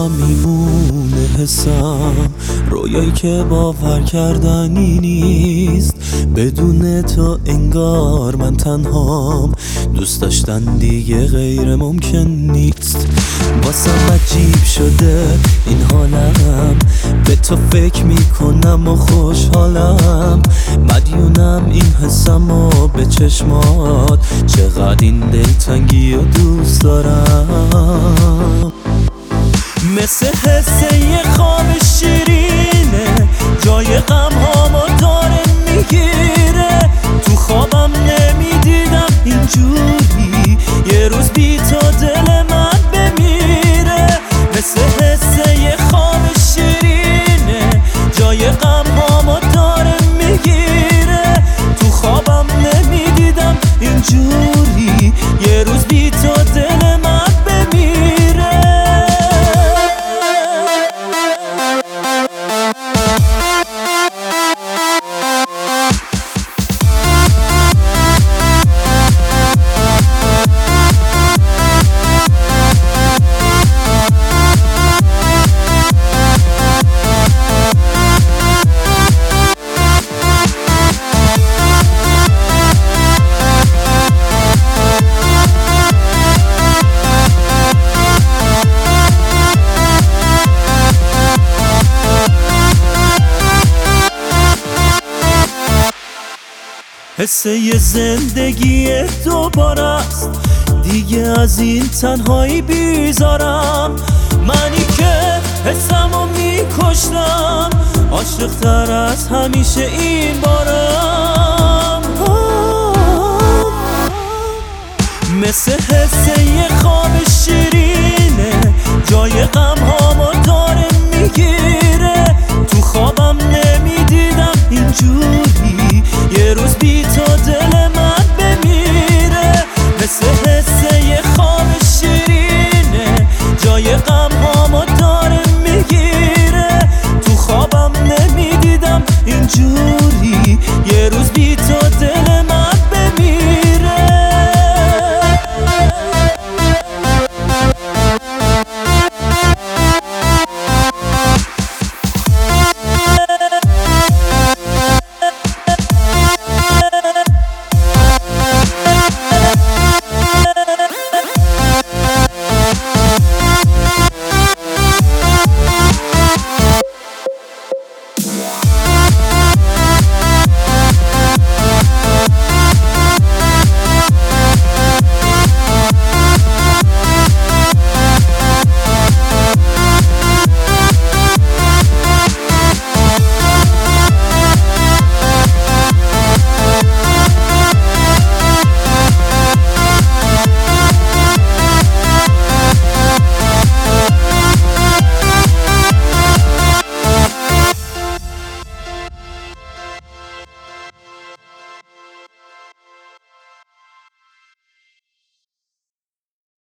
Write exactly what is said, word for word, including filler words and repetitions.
دلم میمونه حسم، رویایی که باور کردنی نیست. بدون تو انگار من تنهام، دوست داشتن دیگه غیر ممکن نیست. واسم عجیب شده این حالم، به تو فکر میکنم و خوشحالم. مدیونم این حسم و به چشمات، چقدر این دلتنگی و دوست دارم. مثل حس یه خواب شیرینه، جای غم هامو داره میگیره. تو خوابم نمیدیدم اینجوری، یه روز بی تو دل من بمیره. مثل حس یه خواب شیرینه، جای غم هامو داره میگیره. تو خوابم نمیدیدم اینجوری، یه روز بی تو دل من بمیره. حس یه زندگی دوباره است، دیگه از این تنهایی بیزارم. منی که حسمو میکشتم، عاشق‌تر از همیشه این بارم. مثل حس یه خواب شیرینه، جای غم